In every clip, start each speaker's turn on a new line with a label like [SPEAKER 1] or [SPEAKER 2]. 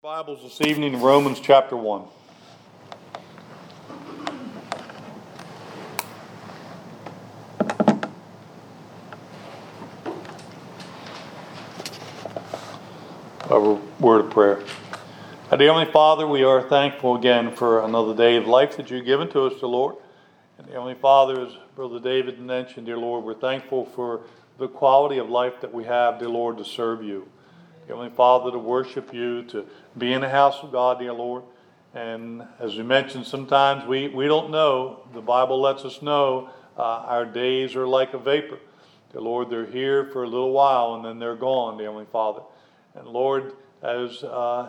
[SPEAKER 1] Bibles this evening in Romans chapter 1. A word of prayer. Dear Heavenly Father, we are thankful again for another day of life that you've given to us, dear Lord. And dear Heavenly Father, as Brother David mentioned, dear Lord, we're thankful for the quality of life that we have, dear Lord, to serve you. Heavenly Father, to worship you, to be in the house of God, dear Lord. And as we mentioned, sometimes we don't know. The Bible lets us know our days are like a vapor. Dear Lord, they're here for a little while and then they're gone, dear Heavenly Father. And Lord, as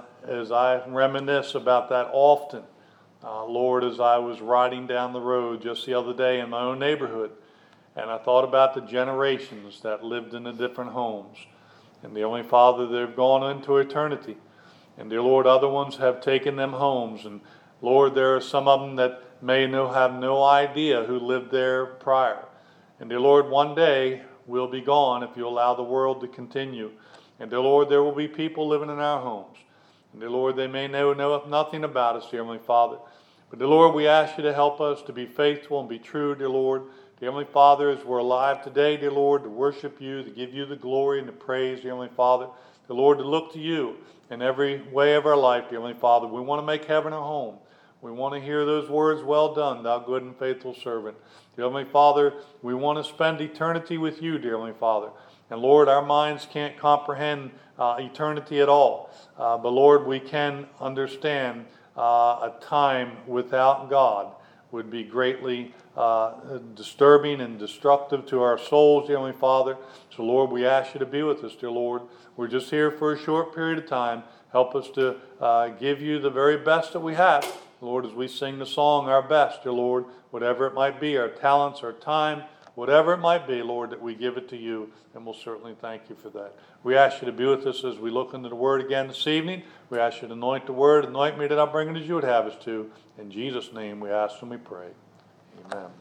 [SPEAKER 1] I reminisce about that often, Lord, as I was riding down the road just the other day in my own neighborhood, and I thought about the generations that lived in the different homes. And dear Heavenly Father, they've gone into eternity. And dear Lord, other ones have taken them homes. And Lord, there are some of them that may have no idea who lived there prior. And dear Lord, one day we'll be gone if you allow the world to continue. And dear Lord, there will be people living in our homes. And dear Lord, they may know nothing about us, dear Heavenly Father. But dear Lord, we ask you to help us to be faithful and be true, dear Lord. Dear Heavenly Father, as we're alive today, dear Lord, to worship you, to give you the glory and the praise, dear Heavenly Father. Dear Lord, to look to you in every way of our life, dear Heavenly Father. We want to make heaven a home. We want to hear those words, well done, thou good and faithful servant. Dear Heavenly Father, we want to spend eternity with you, dear Heavenly Father. And Lord, our minds can't comprehend eternity at all. But Lord, we can understand a time without God would be greatly disturbing and destructive to our souls, dear Heavenly Father. So Lord, we ask you to be with us, dear Lord. We're just here for a short period of time. Help us to give you the very best that we have. Lord, as we sing the song, our best, dear Lord, whatever it might be, our talents, our time, whatever it might be, Lord, that we give it to you, and we'll certainly thank you for that. We ask you to be with us as we look into the Word again this evening. We ask you to anoint the Word, anoint me that I'll bring it as you would have us to. In Jesus' name we ask and we pray. Amen.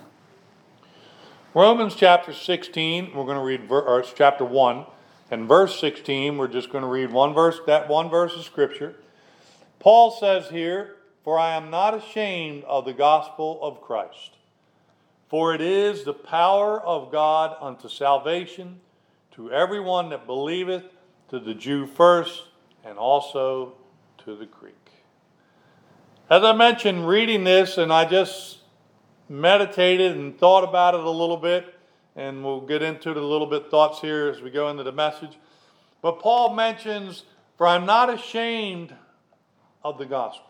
[SPEAKER 1] Romans chapter 16, we're going to read, or it's chapter 1, and verse 16, we're just going to read one verse of Scripture. Paul says here, "For I am not ashamed of the gospel of Christ. For it is the power of God unto salvation to everyone that believeth, to the Jew first, and also to the Greek." As I mentioned, reading this, and I just meditated and thought about it a little bit, and we'll get into it a little bit, thoughts here as we go into the message. But Paul mentions, "For I'm not ashamed of the gospel."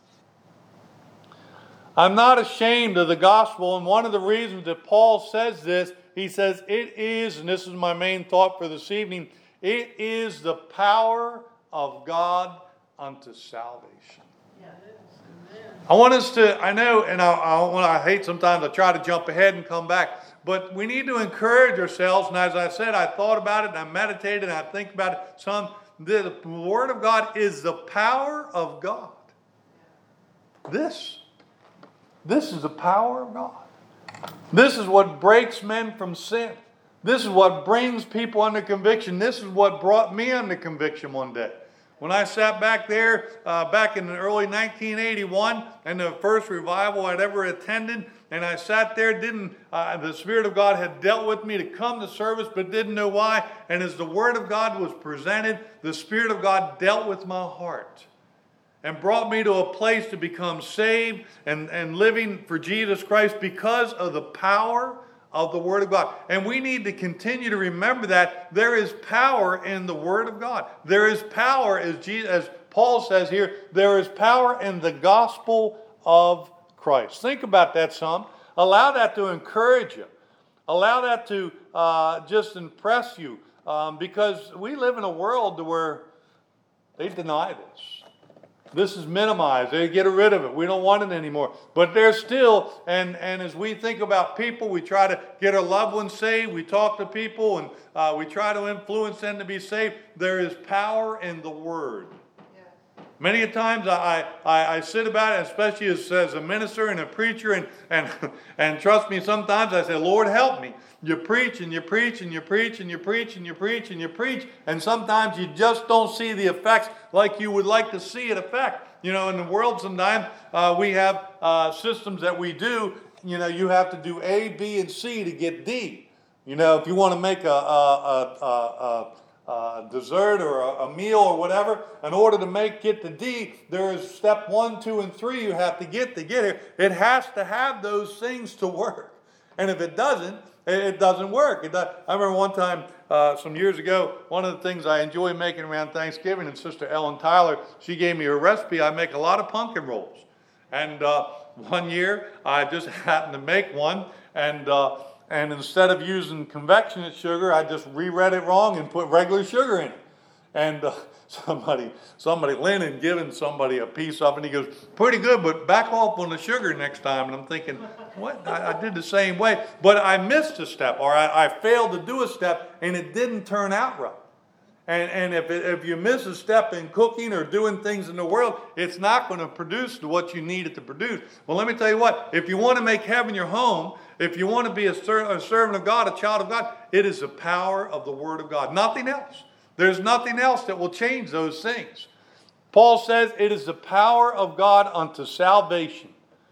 [SPEAKER 1] I'm not ashamed of the gospel, and one of the reasons that Paul says this, he says it is, and this is my main thought for this evening, it is the power of God unto salvation. Yeah, it is. Amen. I want us to, I know, and I hate sometimes I try to jump ahead and come back, but we need to encourage ourselves, and as I said, I thought about it, and I meditated, and I think about it some. The Word of God is the power of God. This is the power of God. This is what breaks men from sin. This is what brings people under conviction. This is what brought me under conviction one day. When I sat back there, back in the early 1981, and the first revival I'd ever attended, and I sat there, the Spirit of God had dealt with me to come to service, but didn't know why. And as the Word of God was presented, the Spirit of God dealt with my heart and brought me to a place to become saved and living for Jesus Christ because of the power of the Word of God. And we need to continue to remember that there is power in the Word of God. There is power, as Paul says here, there is power in the gospel of Christ. Think about that some. Allow that to encourage you. Allow that to just impress you. Because we live in a world where they deny this. This is minimized. They get rid of it. We don't want it anymore. But there's still, and as we think about people, we try to get our loved ones saved. We talk to people, and we try to influence them to be saved. There is power in the Word. Many a times I sit about it, especially as a minister and a preacher, and trust me, sometimes I say, Lord, help me. You preach and you preach and you preach and you preach and you preach and you preach, and sometimes you just don't see the effects like you would like to see it affect. In the world sometimes we have systems that we do. You have to do A, B, and C to get D. If you want to make a dessert or a meal or whatever, in order to get to D, there is step 1, 2, and 3 you have to get here. It has to have those things to work. And if it doesn't, it doesn't work. I remember one time, some years ago, one of the things I enjoy making around Thanksgiving, and Sister Ellen Tyler, she gave me a recipe. I make a lot of pumpkin rolls. And one year, I just happened to make one, and instead of using convectionate sugar, I just reread it wrong and put regular sugar in it. And somebody, Lynn, had given somebody a piece of it, and he goes, pretty good, but back off on the sugar next time. And I'm thinking, what? I did the same way. But I missed a step, or I failed to do a step, and it didn't turn out right. And if you miss a step in cooking or doing things in the world, it's not going to produce what you need it to produce. Well, let me tell you what, if you want to make heaven your home, if you want to be a servant of God, a child of God, it is the power of the Word of God. Nothing else. There's nothing else that will change those things. Paul says it is the power of God unto salvation.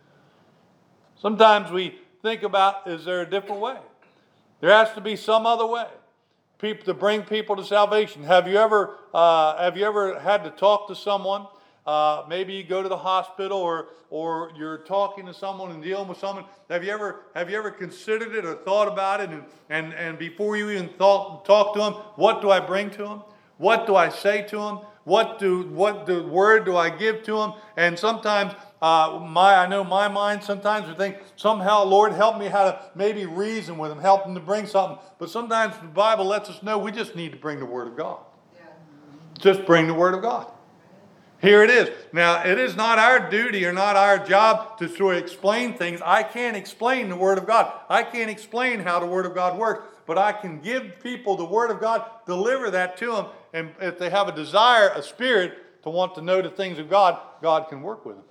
[SPEAKER 1] Sometimes we think about, is there a different way? There has to be some other way to bring people to salvation. Have you ever had to talk to someone? Maybe you go to the hospital, or you're talking to someone and dealing with someone. Have you ever considered it or thought about it? And before you even talk to them, what do I bring to them? What do I say to them? What word do I give to them? And sometimes I know my mind sometimes we think, somehow, Lord, help me how to maybe reason with them, help them to bring something. But sometimes the Bible lets us know we just need to bring the Word of God. Yeah. Just bring the Word of God. Here it is. Now, it is not our duty or not our job to sort of explain things. I can't explain the Word of God. I can't explain how the Word of God works. But I can give people the Word of God, deliver that to them. And if they have a desire, a spirit to want to know the things of God, God can work with them.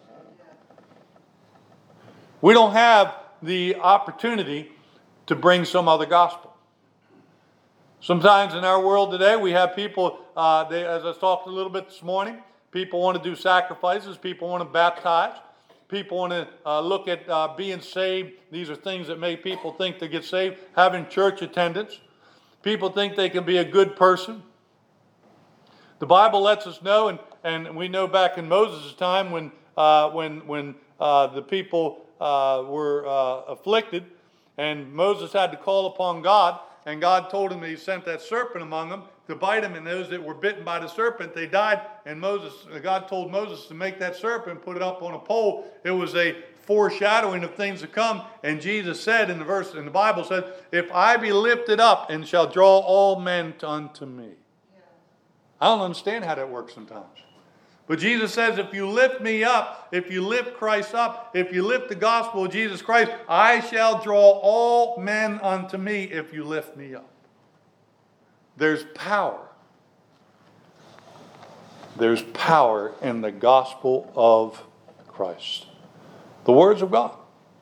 [SPEAKER 1] We don't have the opportunity to bring some other gospel. Sometimes in our world today, we have people, as I talked a little bit this morning, people want to do sacrifices. People want to baptize. People want to look at being saved. These are things that make people think they get saved. Having church attendance. People think they can be a good person. The Bible lets us know, and we know back in Moses' time when the people were afflicted, and Moses had to call upon God, and God told him that he sent that serpent among them to bite them, and those that were bitten by the serpent, they died. And God told Moses to make that serpent, put it up on a pole. It was a foreshadowing of things to come. And Jesus said in the Bible said, if I be lifted up and shall draw all men unto me. Yeah. I don't understand how that works sometimes. But Jesus says, if you lift me up, if you lift Christ up, if you lift the gospel of Jesus Christ, I shall draw all men unto me if you lift me up. There's power. There's power in the gospel of Christ. The words of God.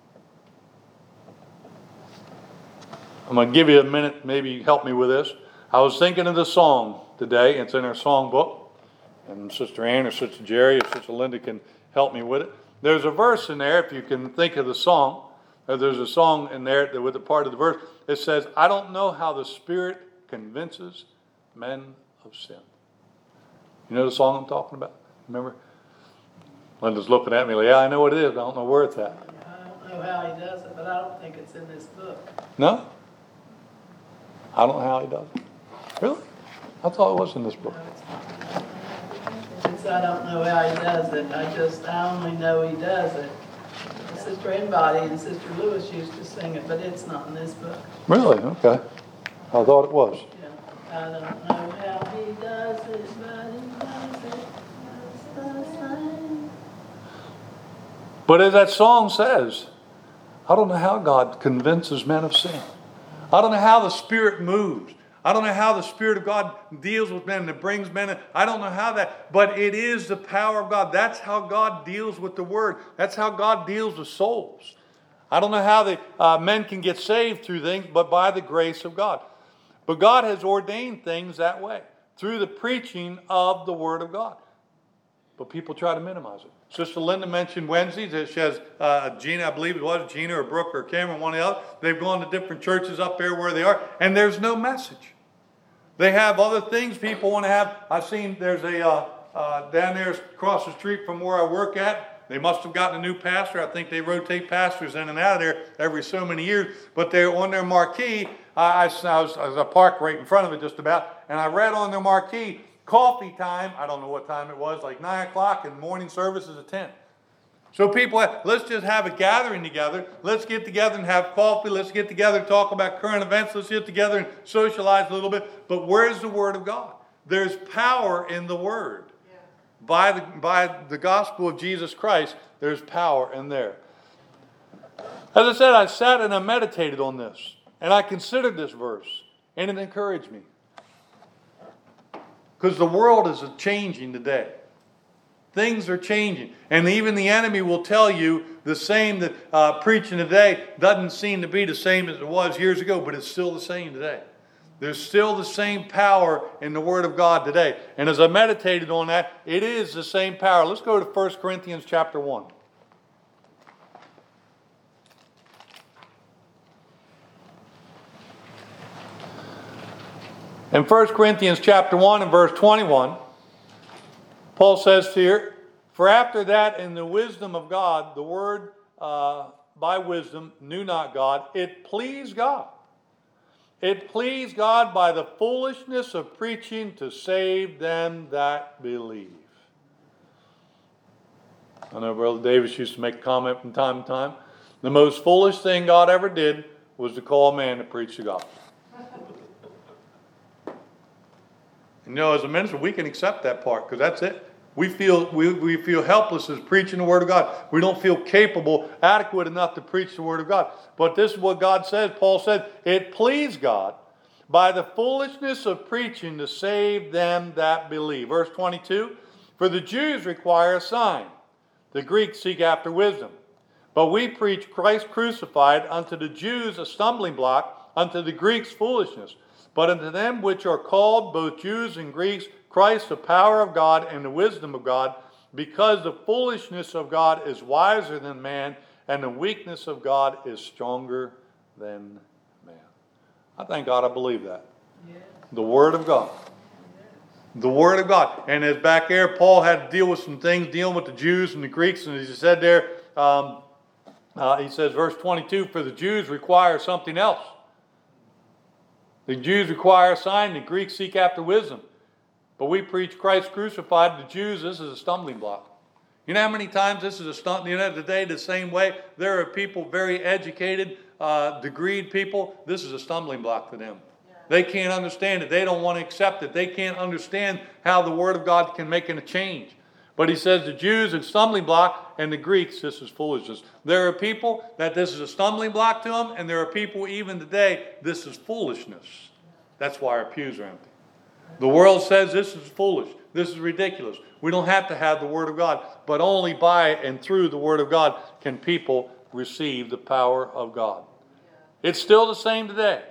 [SPEAKER 1] I'm going to give you a minute, maybe help me with this. I was thinking of the song today. It's in our song book. And Sister Ann or Sister Jerry or Sister Linda can help me with it. There's a verse in there, if you can think of the song. There's a song in there with a part of the verse. It says, I don't know how the Spirit convinces men of sin. You know the song I'm talking about? Remember? Linda's looking at me like, yeah, I know what it is. I don't know where it's at.
[SPEAKER 2] I don't know how he does it, but I don't think it's in this book.
[SPEAKER 1] No? I don't know how he does it. Really? I thought it was in this book.
[SPEAKER 2] No, I don't know how he does it. I only know he does it. Sister Embody and Sister Lewis used to sing it, but it's not in this book.
[SPEAKER 1] Really? Okay. I thought it was.
[SPEAKER 2] Yeah. I don't know how he does it, but he does it just the same.
[SPEAKER 1] But as that song says, I don't know how God convinces men of sin. I don't know how the Spirit moves. I don't know how the Spirit of God deals with men and brings men in. I don't know how that, but it is the power of God. That's how God deals with the Word. That's how God deals with souls. I don't know how the men can get saved through things, but by the grace of God. But God has ordained things that way, through the preaching of the Word of God. But people try to minimize it. Sister Linda mentioned Wednesdays. She has Gina, I believe it was, Gina or Brooke or Cameron, one or the other. They've gone to different churches up there where they are, and there's no message. They have other things people want to have. I've seen there's a, down there across the street from where I work at, they must have gotten a new pastor. I think they rotate pastors in and out of there every so many years. But they're on their marquee. I was parked right in front of it just about, and I read on their marquee, coffee time. I don't know what time it was, like 9 o'clock, and morning service is at 10. So people, let's just have a gathering together. Let's get together and have coffee. Let's get together and talk about current events. Let's get together and socialize a little bit. But where's the Word of God? There's power in the Word. By the gospel of Jesus Christ, there's power in there. As I said, I sat and I meditated on this. And I considered this verse. And it encouraged me. Because the world is changing today. Things are changing. And even the enemy will tell you the same that preaching today doesn't seem to be the same as it was years ago, but it's still the same today. There's still the same power in the Word of God today. And as I meditated on that, it is the same power. Let's go to 1 Corinthians chapter 1. In 1 Corinthians chapter 1 and verse 21, Paul says here, "For after that in the wisdom of God, the word by wisdom knew not God, it pleased God. It pleased God by the foolishness of preaching to save them that believe." I know Brother Davis used to make a comment from time to time. The most foolish thing God ever did was to call a man to preach the gospel. You know, as a minister, we can accept that part because that's it. We feel helpless as preaching the Word of God. We don't feel capable, adequate enough to preach the Word of God. But this is what God said. Paul said, it pleased God by the foolishness of preaching to save them that believe. Verse 22, "For the Jews require a sign. The Greeks seek after wisdom. But we preach Christ crucified, unto the Jews a stumbling block, unto the Greeks foolishness. But unto them which are called, both Jews and Greeks, Christ the power of God and the wisdom of God, because the foolishness of God is wiser than man, and the weakness of God is stronger than man." I thank God I believe that. Yes. The Word of God. Yes. The Word of God. And as back there, Paul had to deal with some things, dealing with the Jews and the Greeks, and as he said there, he says, verse 22, "For the Jews require something else. The Jews require a sign, the Greeks seek after wisdom. But we preach Christ crucified. The Jews, this is a stumbling block." You know how many times this is a stumbling? You know, today the same way, there are people, very educated, degreed people, this is a stumbling block to them. Yeah. They can't understand it. They don't want to accept it. They can't understand how the Word of God can make a change. But he says the Jews, it's a stumbling block, and the Greeks, this is foolishness. There are people that this is a stumbling block to them, and there are people even today, this is foolishness. That's why our pews are empty. The world says this is foolish. This is ridiculous. We don't have to have the Word of God, but only by and through the Word of God can people receive the power of God. It's still the same today.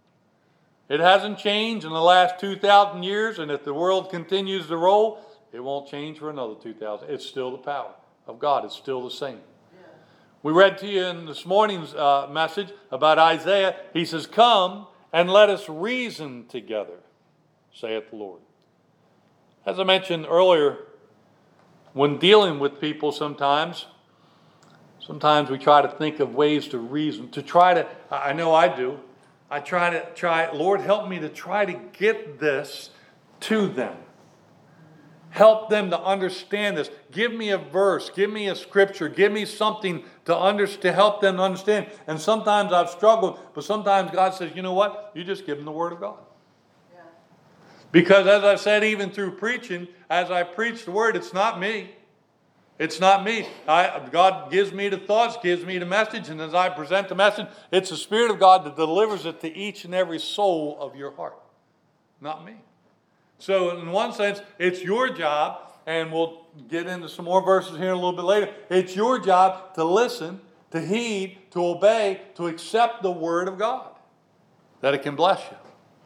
[SPEAKER 1] It hasn't changed in the last 2,000 years, and if the world continues to roll, it won't change for another 2,000. It's still the power of God. It's still the same. Yeah. We read to you in this morning's message about Isaiah. He says, "Come and let us reason together, saith the Lord." As I mentioned earlier, when dealing with people sometimes we try to think of ways to reason, to try to, I know I do, Lord, help me to try to get this to them. Help them to understand this. Give me a verse. Give me a scripture. Give me something to help them understand. And sometimes I've struggled, but sometimes God says, you know what? You just give them the Word of God. Yeah. Because as I said, even through preaching, as I preach the Word, it's not me. It's not me. God gives me the thoughts, gives me the message, and as I present the message, it's the Spirit of God that delivers it to each and every soul of your heart. not me. So in one sense, it's your job, and we'll get into some more verses here a little bit later. It's your job to listen, to heed, to obey, to accept the Word of God, that it can bless you.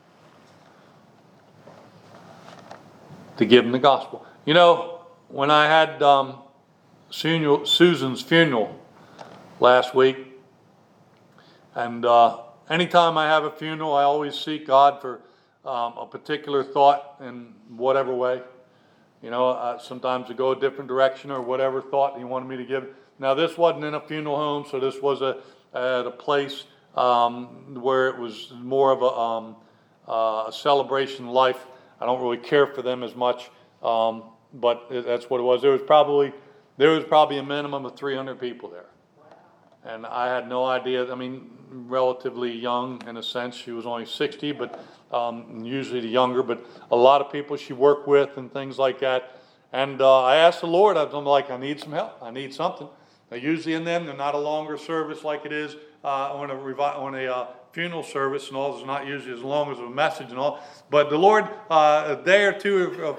[SPEAKER 1] To give them the gospel. You know, when I had Susan's funeral last week, and anytime I have a funeral, I always seek God for a particular thought in whatever way. You know, sometimes I go a different direction or whatever thought He wanted me to give. Now, this wasn't in a funeral home, so this was at a place where it was more of a celebration life. I don't really care for them as much, but that's what it was. There was probably a minimum of 300 people there. And I had no idea. I mean, relatively young in a sense. She was only 60, but usually the younger. But a lot of people she worked with and things like that. And I asked the Lord, I'm like, I need some help. I need something. Now, usually in them, they're not a longer service like it is on a funeral service and all. It's not usually as long as a message and all. But the Lord, a day or two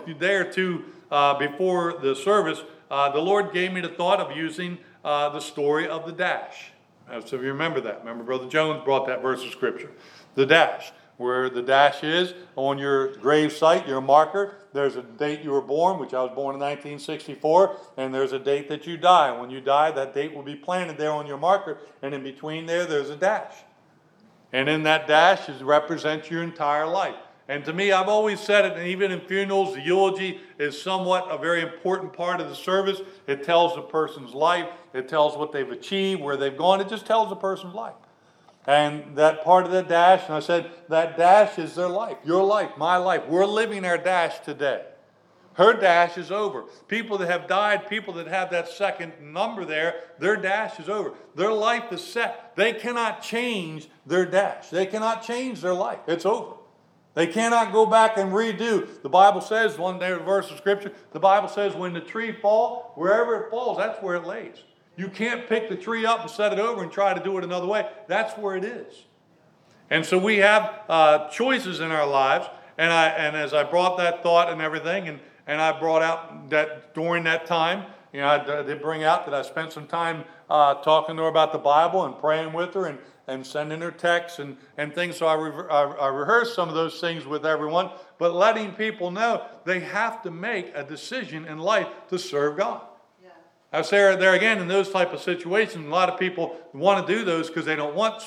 [SPEAKER 1] before the service, the Lord gave me the thought of using the story of the dash. So if you remember that. Remember Brother Jones brought that verse of Scripture. The dash. Where the dash is on your grave site, your marker, there's a date you were born, which I was born in 1964, and there's a date that you die. When you die, that date will be planted there on your marker, and in between there's a dash. And in that dash represents your entire life. And to me, I've always said it, and even in funerals, the eulogy is somewhat a very important part of the service. It tells the person's life. It tells what they've achieved, where they've gone. It just tells the person's life. And that part of the dash, and I said, that dash is their life, your life, my life. We're living our dash today. Her dash is over. People that have died, people that have that second number there, their dash is over. Their life is set. They cannot change their dash. They cannot change their life. It's over. They cannot go back and redo. The Bible says, one day, a verse of Scripture, the Bible says when the tree falls, wherever it falls, that's where it lays. You can't pick the tree up and set it over and try to do it another way. That's where it is. And so we have choices in our lives. And as I brought that thought and everything, and I brought out that during that time, you know, I did bring out that I spent some time talking to her about the Bible and praying with her and sending her texts and things. So I rehearsed some of those things with everyone, but letting people know they have to make a decision in life to serve God. I say there again, in those type of situations, a lot of people want to do those because they don't want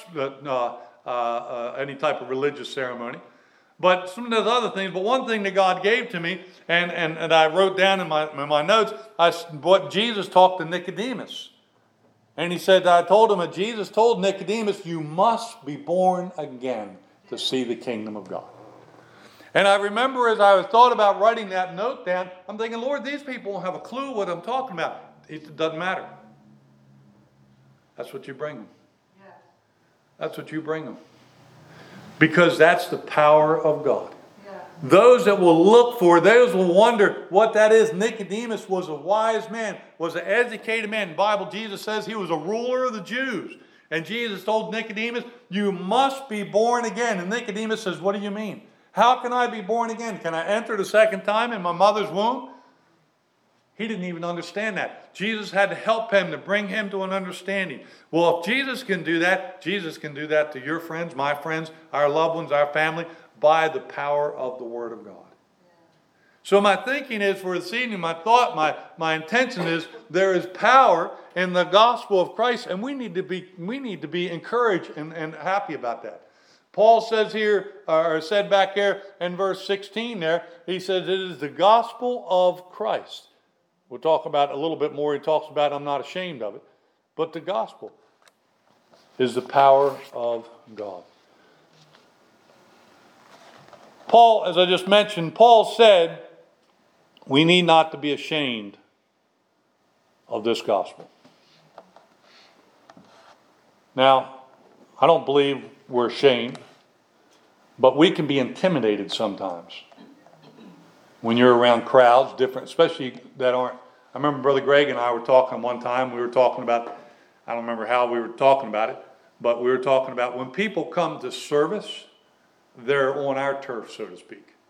[SPEAKER 1] any type of religious ceremony. But some of those other things, but one thing that God gave to me, and I wrote down in my notes, what Jesus talked to Nicodemus. And he said, I told him that Jesus told Nicodemus, you must be born again to see the kingdom of God. And I remember as I thought about writing that note down, I'm thinking, Lord, these people won't have a clue what I'm talking about. It doesn't matter. That's what you bring them. Yeah. That's what you bring them. Because that's the power of God. Yeah. Those that will look for, those will wonder what that is. Nicodemus was a wise man, was an educated man. In the Bible, Jesus says he was a ruler of the Jews. And Jesus told Nicodemus, you must be born again. And Nicodemus says, what do you mean? How can I be born again? Can I enter the second time in my mother's womb? He didn't even understand that. Jesus had to help him to bring him to an understanding. Well, if Jesus can do that, Jesus can do that to your friends, my friends, our loved ones, our family, by the power of the Word of God. Yeah. So my thinking is for this evening, my thought, my intention is there is power in the gospel of Christ, and we need to be encouraged and happy about that. Paul says here, or said back there in verse 16 there, he says it is the gospel of Christ. We'll talk about it a little bit more. He talks about I'm not ashamed of it. But the gospel is the power of God. Paul, as I just mentioned, Paul said we need not to be ashamed of this gospel. Now, I don't believe we're ashamed, but we can be intimidated sometimes. When you're around crowds, different, especially that aren't. I remember Brother Greg and I were talking one time. We were talking about, I don't remember how we were talking about it, but we were talking about when people come to service, they're on our turf, so to speak.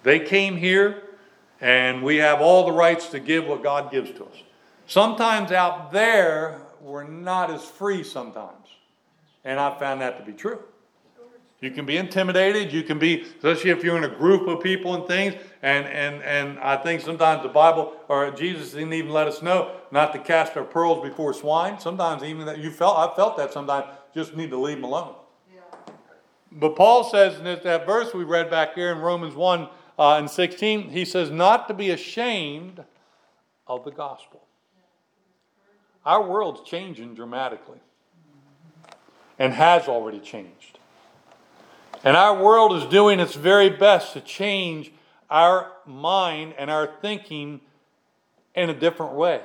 [SPEAKER 1] They came here, and we have all the rights to give what God gives to us. Sometimes out there, we're not as free sometimes. And I found that to be true. You can be intimidated. You can be, especially if you're in a group of people and things. And I think sometimes the Bible or Jesus didn't even let us know not to cast our pearls before swine. Sometimes even that I felt that sometimes. Just need to leave them alone. Yeah. But Paul says in that verse we read back here in Romans 1 and 16, he says not to be ashamed of the gospel. Our world's changing dramatically and has already changed. And our world is doing its very best to change our mind and our thinking in a different way.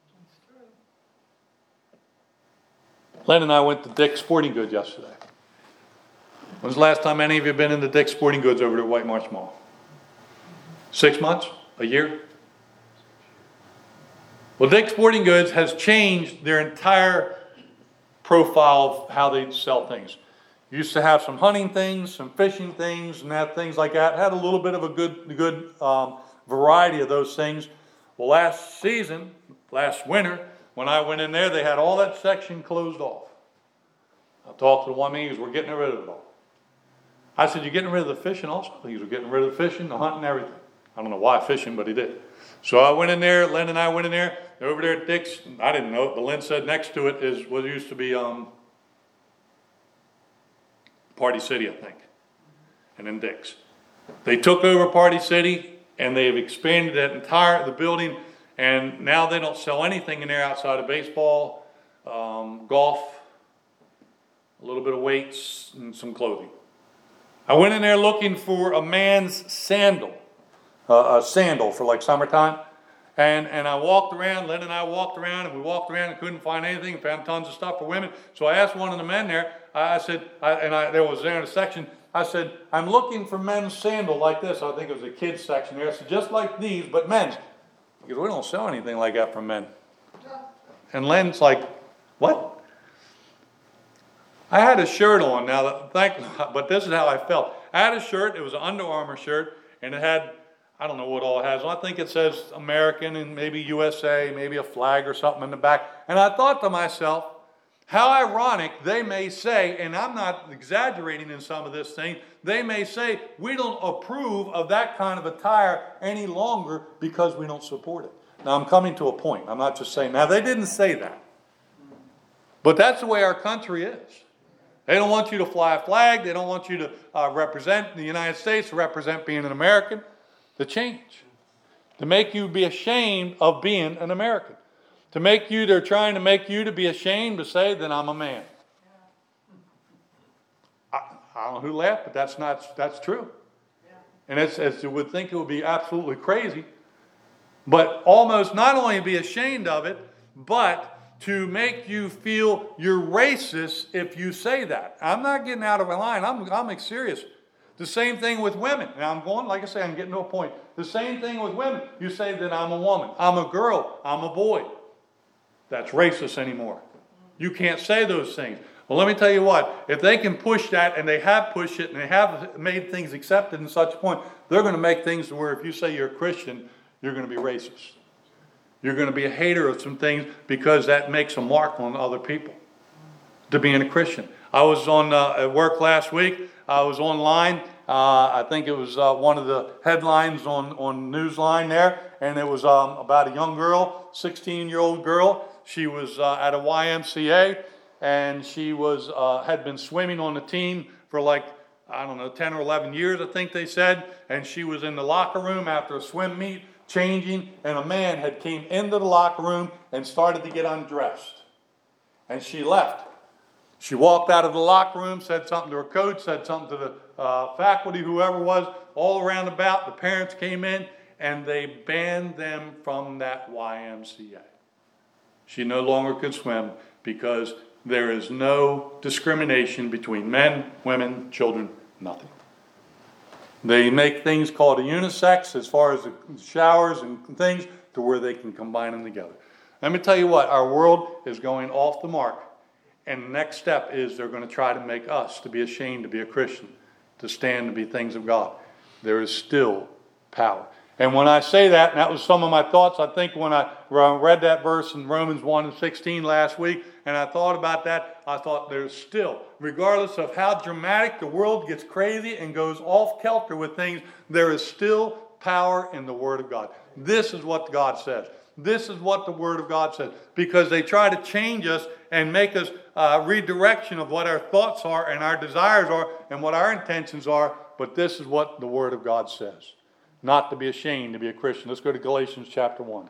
[SPEAKER 1] Len and I went to Dick's Sporting Goods yesterday. When was the last time any of you have been into Dick's Sporting Goods over at White Marsh Mall? 6 months? A year? Well, Dick's Sporting Goods has changed their entire profile of how they sell things. Used to have some hunting things, some fishing things, and that things like that. Had a little bit of a good variety of those things. Well, last winter, when I went in there, they had all that section closed off. I talked to the woman, he goes, we're getting rid of it all. I said, you're getting rid of the fishing also? He was getting rid of the fishing, the hunting, everything. I don't know why fishing, but he did. So I went in there, Len and I went in there. They're over there at Dick's. I didn't know it, but Len said next to it is what used to be Party City, I think. And then Dick's. They took over Party City, and they've expanded the building, and now they don't sell anything in there outside of baseball, golf, a little bit of weights, and some clothing. I went in there looking for a man's sandal, a sandal for like summertime. And I walked around, Len and I walked around, and we walked around and couldn't find anything, found tons of stuff for women. So I asked one of the men there, there was there in a section, I said, I'm looking for men's sandal like this. I think it was a kid's section there. I said, just like these, but men's. He goes, we don't sell anything like that for men. And Len's like, what? I had a shirt on now, but this is how I felt. I had a shirt, it was an Under Armour shirt, and it had, I don't know what all it has. I think it says American and maybe USA, maybe a flag or something in the back. And I thought to myself, how ironic they may say, and I'm not exaggerating in some of this thing, they may say, we don't approve of that kind of attire any longer because we don't support it. Now I'm coming to a point. I'm not just saying, now they didn't say that. But that's the way our country is. They don't want you to fly a flag. They don't want you to represent the United States, represent being an American. To change. To make you be ashamed of being an American. They're trying to make you to be ashamed to say that I'm a man. I don't know who laughed, but that's true. And as you would think it would be absolutely crazy. But almost not only be ashamed of it, but to make you feel you're racist if you say that. I'm not getting out of my line. I'm serious. The same thing with women. Now I'm going, like I say, I'm getting to a point. The same thing with women. You say that I'm a woman. I'm a girl. I'm a boy. That's racist anymore. You can't say those things. Well, let me tell you what. If they can push that, and they have pushed it, and they have made things accepted in such a point, they're going to make things to where if you say you're a Christian, you're going to be racist. You're going to be a hater of some things because that makes a mark on other people to being a Christian. I was at work last week. I was online. I think it was one of the headlines on Newsline there. And it was about a young girl, 16-year-old girl. She was at a YMCA. And she had been swimming on the team for 10 or 11 years, I think they said. And she was in the locker room after a swim meet, changing, and a man had came into the locker room and started to get undressed. And she left. She walked out of the locker room, said something to her coach, said something to the faculty, whoever was, all around about. The parents came in, and they banned them from that YMCA. She no longer could swim because there is no discrimination between men, women, children, nothing. They make things called a unisex as far as the showers and things to where they can combine them together. Let me tell you what, our world is going off the mark. And the next step is they're going to try to make us to be ashamed to be a Christian, to stand to be things of God. There is still power. And when I say that, and that was some of my thoughts, I think when I read that verse in Romans 1:16 last week, and I thought about that, I thought there's still, regardless of how dramatic the world gets crazy and goes off kilter with things, there is still power in the Word of God. This is what God says. This is what the Word of God says. Because they try to change us and make us redirection of what our thoughts are and our desires are and what our intentions are. But this is what the Word of God says. Not to be ashamed to be a Christian. Let's go to Galatians chapter 1.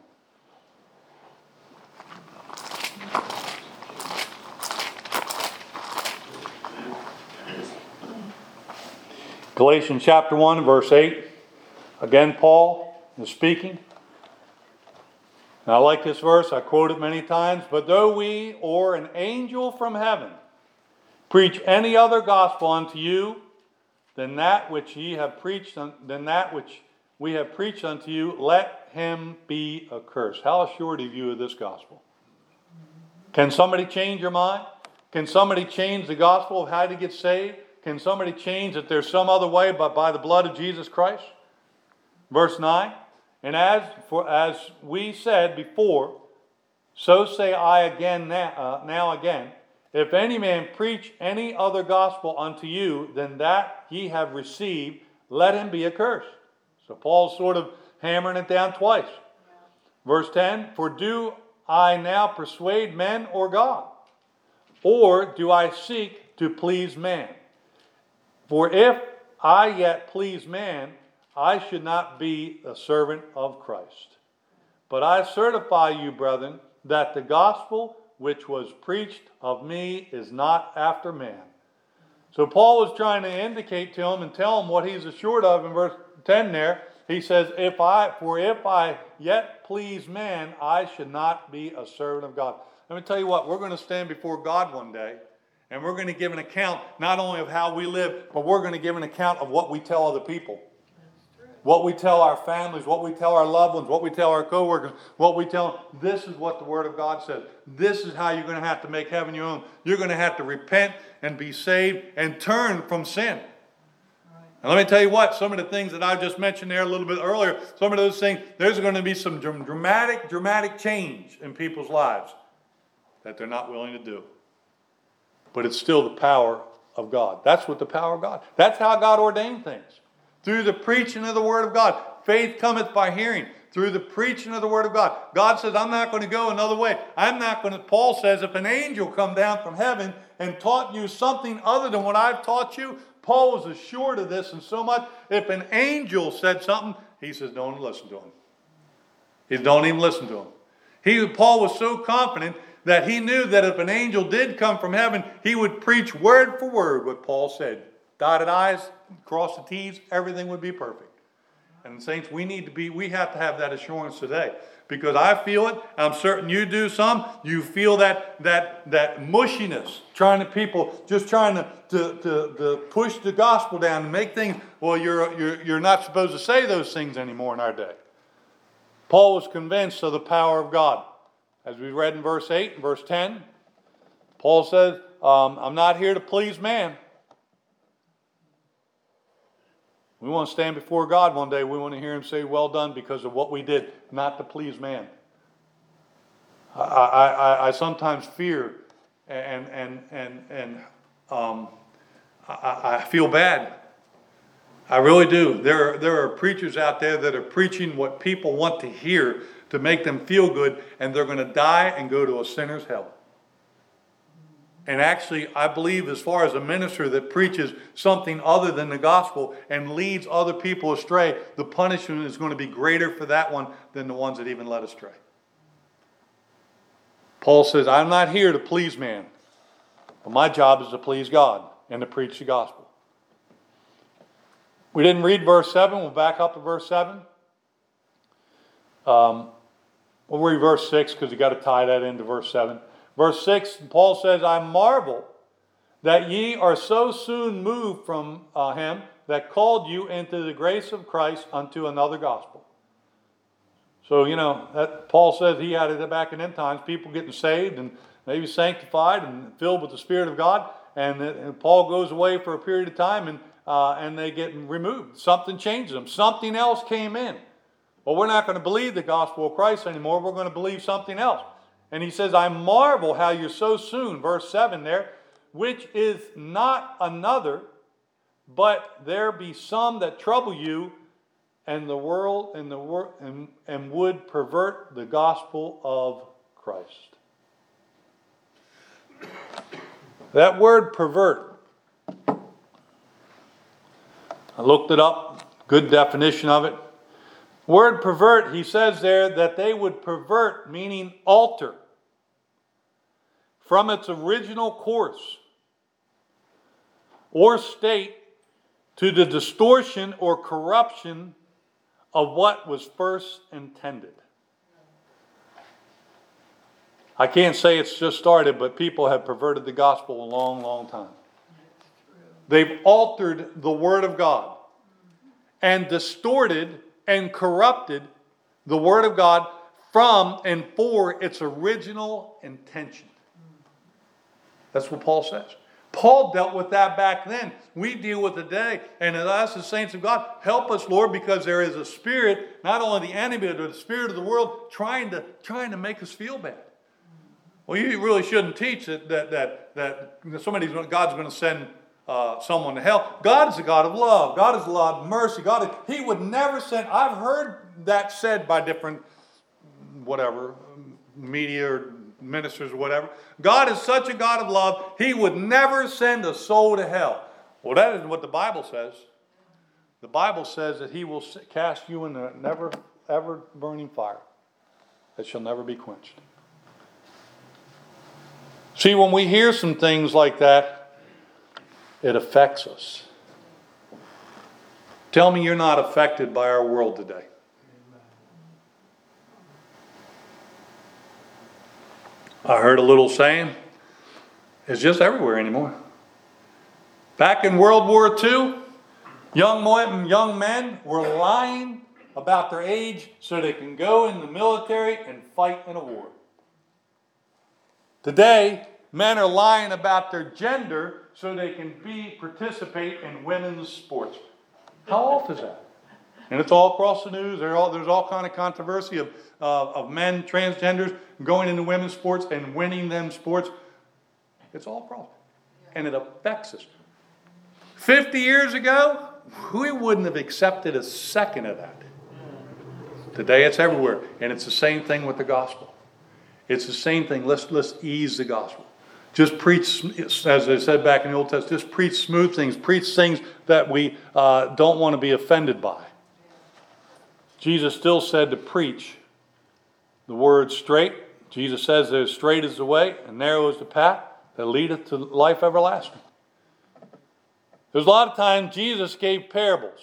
[SPEAKER 1] Galatians chapter 1, verse 8. Again, Paul is speaking. And I like this verse. I quote it many times. But though we or an angel from heaven preach any other gospel unto you than that which we have preached unto you, let him be accursed. How assured are you of this gospel? Can somebody change your mind? Can somebody change the gospel of how to get saved? Can somebody change that there's some other way but by the blood of Jesus Christ? Verse 9, and as we said before, so say I again now again, if any man preach any other gospel unto you than that ye have received, let him be accursed. So Paul's sort of hammering it down twice. Verse 10, for do I now persuade men or God? Or do I seek to please man? For if I yet please man, I should not be a servant of Christ. But I certify you, brethren, that the gospel which was preached of me is not after man. So Paul was trying to indicate to him and tell him what he's assured of in verse 10 there. He says, if I yet please man, I should not be a servant of God. Let me tell you what, we're going to stand before God one day, and we're going to give an account not only of how we live, but we're going to give an account of what we tell other people. What we tell our families, what we tell our loved ones, what we tell our coworkers, what we tell them. This is what the Word of God says. This is how you're going to have to make heaven your own. You're going to have to repent and be saved and turn from sin. And let me tell you what, some of the things that I just mentioned there a little bit earlier, some of those things, there's going to be some dramatic change in people's lives that they're not willing to do. But it's still the power of God. That's what the power of God. That's how God ordained things. Through the preaching of the Word of God. Faith cometh by hearing. Through the preaching of the Word of God. God says, I'm not going to go another way. Paul says, if an angel come down from heaven and taught you something other than what I've taught you, Paul was assured of this, and so much, if an angel said something, he says, don't listen to him. Don't even listen to him. Paul was so confident that he knew that if an angel did come from heaven, he would preach word for word what Paul said. Dotted I's, cross the T's, everything would be perfect. And saints, we have to have that assurance today. Because I feel it, I'm certain you do some. You feel that mushiness, trying to push the gospel down and make things. Well, you're not supposed to say those things anymore in our day. Paul was convinced of the power of God, as we read in verse 8 and verse 10. Paul says, "I'm not here to please man." We want to stand before God one day. We want to hear Him say, "Well done," because of what we did, not to please man. I sometimes fear, and I feel bad. I really do. There are preachers out there that are preaching what people want to hear to make them feel good, and they're going to die and go to a sinner's hell. And actually, I believe as far as a minister that preaches something other than the gospel and leads other people astray, the punishment is going to be greater for that one than the ones that even led astray. Paul says, I'm not here to please man, but my job is to please God and to preach the gospel. We didn't read verse 7. We'll back up to verse 7. We'll read verse 6 because you've got to tie that into verse 7. Verse 6, Paul says, I marvel that ye are so soon moved from him that called you into the grace of Christ unto another gospel. So, that Paul says he had it back in them times, people getting saved and maybe sanctified and filled with the Spirit of God. And Paul goes away for a period of time, and and they get removed. Something changes them. Something else came in. Well, we're not going to believe the gospel of Christ anymore. We're going to believe something else. And he says, I marvel how you're so soon, verse 7 there, which is not another, but there be some that trouble you, and the world and would pervert the gospel of Christ. That word pervert, I looked it up, good definition of it. Word pervert, he says there that they would pervert, meaning alter, from its original course or state to the distortion or corruption of what was first intended. I can't say it's just started, but people have perverted the gospel a long, long time. They've altered the Word of God and distorted and corrupted the Word of God from and for its original intention. That's what Paul says. Paul dealt with that back then. We deal with it today. And us as saints of God, help us, Lord, because there is a spirit, not only the enemy, but the spirit of the world trying to make us feel bad. Well, you really shouldn't teach that God's going to send someone to hell. God is a God of love. God is a God of mercy. He would never send. I've heard that said by different, media or ministers or whatever. God is such a God of love, He would never send a soul to hell. Well, that isn't what the Bible says. The Bible says that He will cast you in a never, ever burning fire that shall never be quenched. See, when we hear some things like that, it affects us. Tell me you're not affected by our world today. I heard a little saying, it's just everywhere anymore. Back in World War II, young men were lying about their age so they can go in the military and fight in a war. Today, men are lying about their gender so they can participate in women's sports. How off is that? And it's all across the news. There's all kind of controversy of men, transgenders, going into women's sports and winning them sports. It's all across. And it affects us. 50 years ago, we wouldn't have accepted a second of that. Today it's everywhere. And it's the same thing with the gospel. It's the same thing. Let's ease the gospel. Just preach, as I said back in the Old Testament, just preach smooth things. Preach things that we don't want to be offended by. Jesus still said to preach the word straight. Jesus says that straight is the way and narrow is the path that leadeth to life everlasting. There's a lot of times Jesus gave parables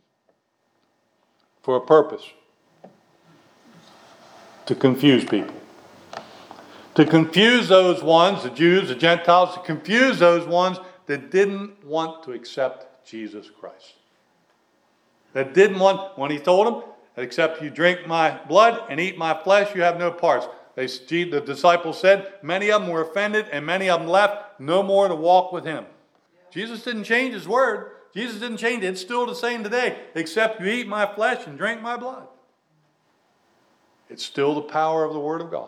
[SPEAKER 1] for a purpose. To confuse people. To confuse those ones, the Jews, the Gentiles, to confuse those ones that didn't want to accept Jesus Christ. That didn't want, when He told them, except you drink my blood and eat my flesh, you have no parts. The disciples said, many of them were offended and many of them left, no more to walk with Him. Jesus didn't change His word. Jesus didn't change it. It's still the same today, except you eat my flesh and drink my blood. It's still the power of the Word of God.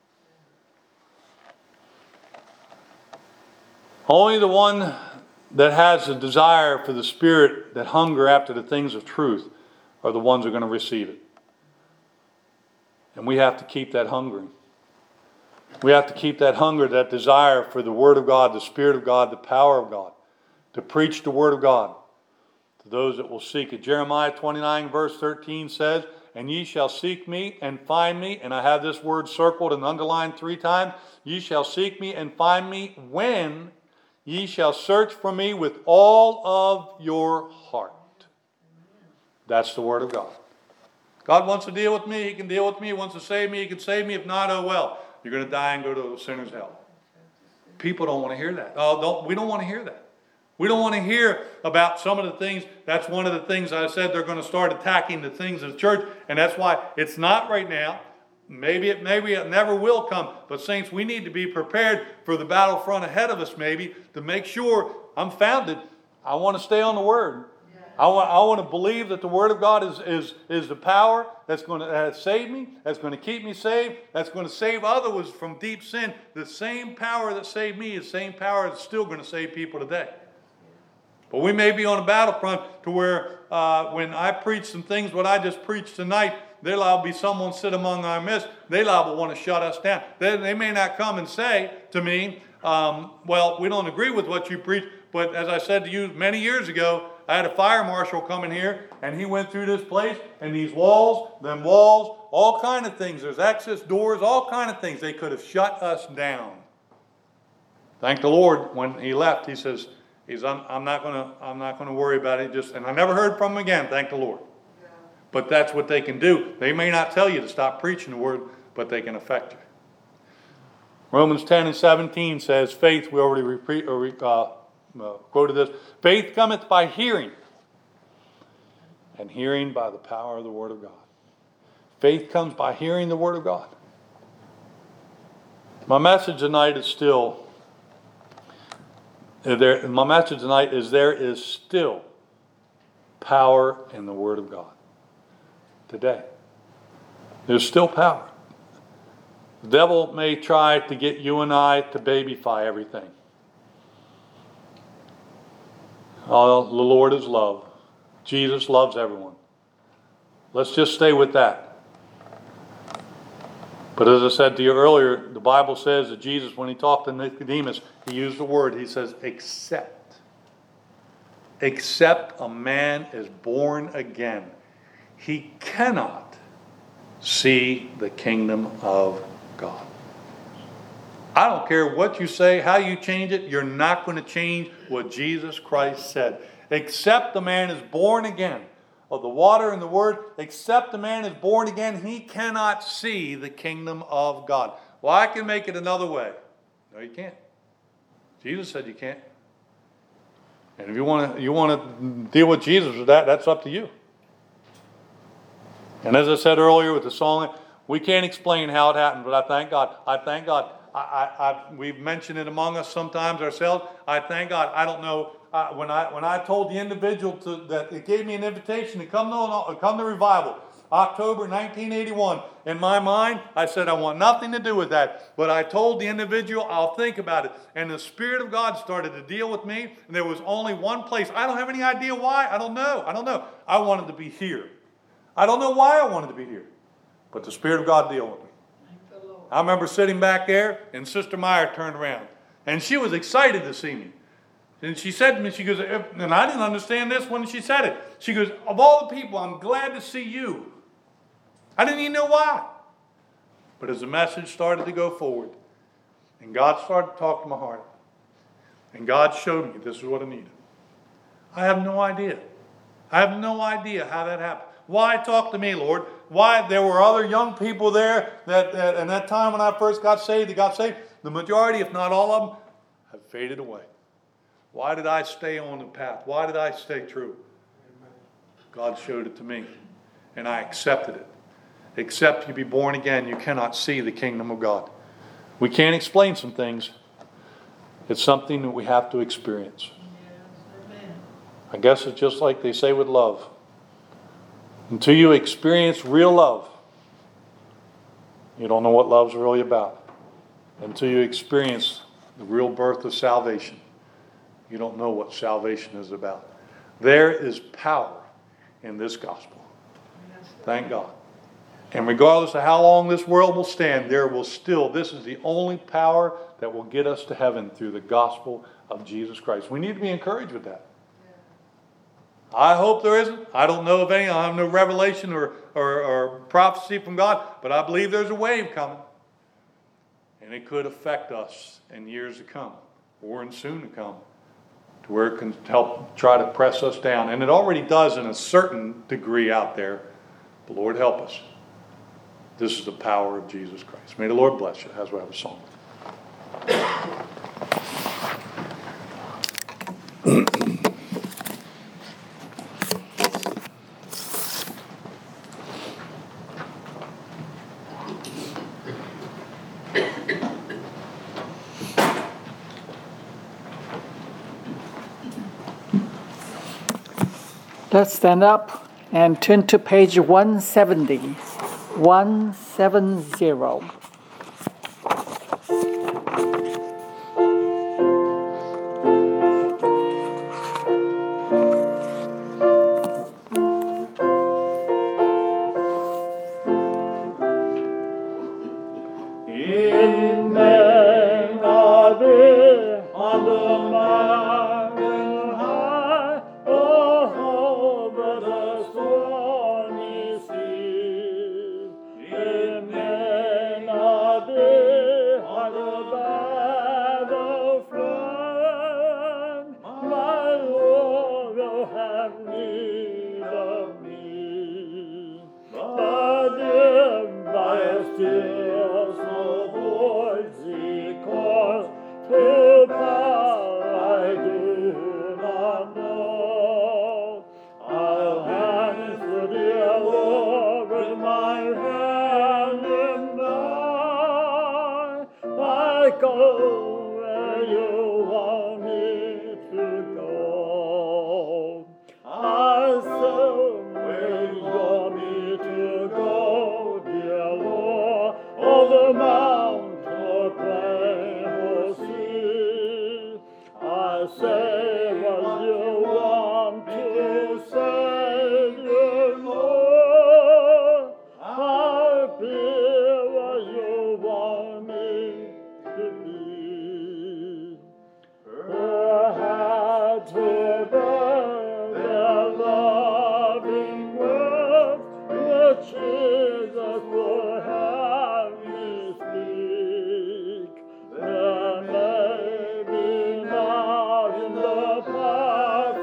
[SPEAKER 1] Only the one that has a desire for the Spirit, that hunger after the things of truth, are the ones who are going to receive it. And we have to keep that hungering. We have to keep that hunger, that desire for the Word of God, the Spirit of God, the power of God, to preach the Word of God to those that will seek it. Jeremiah 29 verse 13 says, and ye shall seek me and find me, and I have this word circled and underlined 3 times, ye shall seek me and find me when ye shall search for me with all of your heart. That's the Word of God. God wants to deal with me, He can deal with me. He wants to save me, He can save me. If not, oh well. You're going to die and go to a sinner's hell. People don't want to hear that. We don't want to hear that. We don't want to hear about some of the things. That's one of the things I said, they're going to start attacking the things of the church. And that's why it's not right now. Maybe it never will come. But saints, we need to be prepared for the battlefront ahead of us maybe to make sure I'm founded. I want to stay on the Word. I want to believe that the Word of God is the power that's going to save me, that's going to keep me saved, that's going to save others from deep sin. The same power that saved me is the same power that's still going to save people today. But we may be on a battlefront to where when I preach some things, what I just preached tonight, there will be someone sit among our midst. They will want to shut us down. They may not come and say to me, well, we don't agree with what you preach. But as I said to you many years ago, I had a fire marshal come in here, and he went through this place, and these walls, all kind of things. There's access doors, all kind of things. They could have shut us down. Thank the Lord, when he left, he says, I'm not gonna worry about it. And I never heard from him again. Thank the Lord. Yeah. But that's what they can do. They may not tell you to stop preaching the word, but they can affect you. Romans 10:17 says, faith. We already quoted this. Faith cometh by hearing, and hearing by the power of the Word of God. Faith comes by hearing the Word of God. My message tonight is still. My message tonight is there is still power in the Word of God today. There's still power. The devil may try to get you and I to babyfy everything. Oh, the Lord is love. Jesus loves everyone. Let's just stay with that. But as I said to you earlier, the Bible says that Jesus, when he talked to Nicodemus, he used the word, he says, except a man is born again, he cannot see the kingdom of God. I don't care what you say, how you change it, you're not going to change what Jesus Christ said. Except a man is born again of the water and the word, except a man is born again, he cannot see the kingdom of God. Well, I can make it another way. No, you can't. Jesus said you can't. And if you want to deal with Jesus with that, that's up to you. And as I said earlier with the song, we can't explain how it happened, but I thank God. I thank God. We've mentioned it among us sometimes ourselves. I thank God. I don't know when I told the individual that it gave me an invitation to come to revival, October 1981. In my mind, I said I want nothing to do with that. But I told the individual I'll think about it, and the Spirit of God started to deal with me. And there was only one place. I don't have any idea why. I don't know. I wanted to be here. I don't know why I wanted to be here, but the Spirit of God dealt with me. I remember sitting back there, and Sister Meyer turned around, and she was excited to see me. And she said to me, she goes, and I didn't understand this when she said it. She goes, of all the people, I'm glad to see you. I didn't even know why. But as the message started to go forward, and God started to talk to my heart, and God showed me this is what I needed. I have no idea. I have no idea how that happened. Why talk to me, Lord? Why there were other young people there that in that time when I first got saved, the majority, if not all of them, have faded away. Why did I stay on the path? Why did I stay true? God showed it to me, and I accepted it. Except you be born again, you cannot see the kingdom of God. We can't explain some things. It's something that we have to experience. I guess it's just like they say with love. Until you experience real love, you don't know what love's really about. Until you experience the real birth of salvation, you don't know what salvation is about. There is power in this gospel. Thank God. And regardless of how long this world will stand, this is the only power that will get us to heaven through the gospel of Jesus Christ. We need to be encouraged with that. I hope there isn't. I don't know of any. I have no revelation or prophecy from God, but I believe there's a wave coming. And it could affect us in years to come, or in soon to come, to where it can help try to press us down. And it already does in a certain degree out there. But Lord, help us. This is the power of Jesus Christ. May the Lord bless you as we have a song.
[SPEAKER 3] Let's stand up and turn to page 170. 170.
[SPEAKER 4] Go where you want me to go. I say where you want me to go, dear Lord, over mount or plain or sea. I say what you want to say, dear Lord. I'll be what you want me to be. Perhaps to bear their loving words, which Jesus would have me speak. There may be now in the past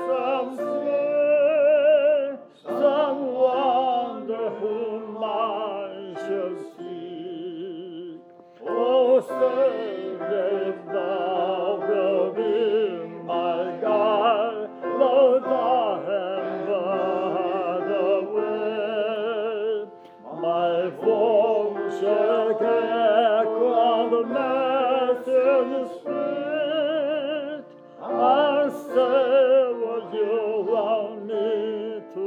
[SPEAKER 4] some wonder whom I shall seek. Oh, Savior, if thou wilt be my guide, Lord, I am the way. My voice shall echo the Master's Spirit. I say what you want me to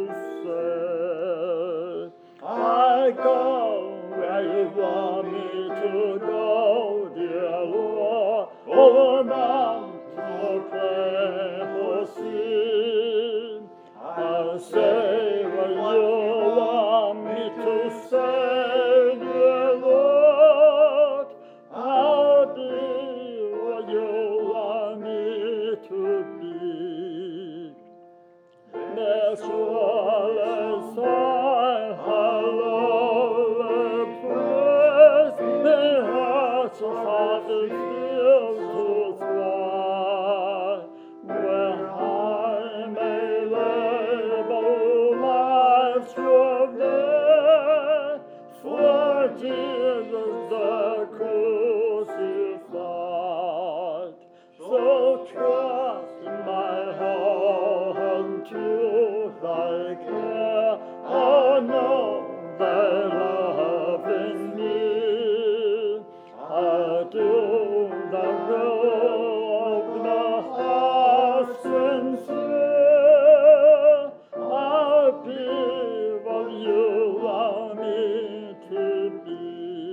[SPEAKER 4] say. I go where you want me to go, dear Lord, over mountain or plain or sea. I'll say what you want me to say, dear Lord. I'll be what you want me to be. There's surely sign, hallelujah, praise, the hearts of heart is filled to fly, where I may labor life's journey, for Jesus the crucified. So trust in my heart unto thy care. Oh, know thy love in me. I do the will of the heart sincere. I'll be what you want me to be.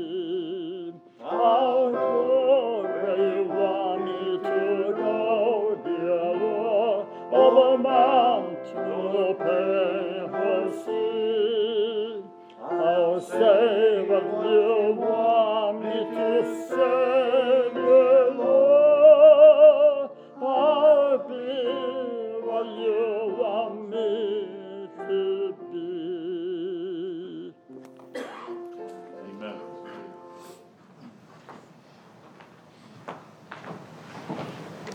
[SPEAKER 4] I'll go where you want me to go, dear Lord, over mountain or plain or sea. I'll say what you want me to say.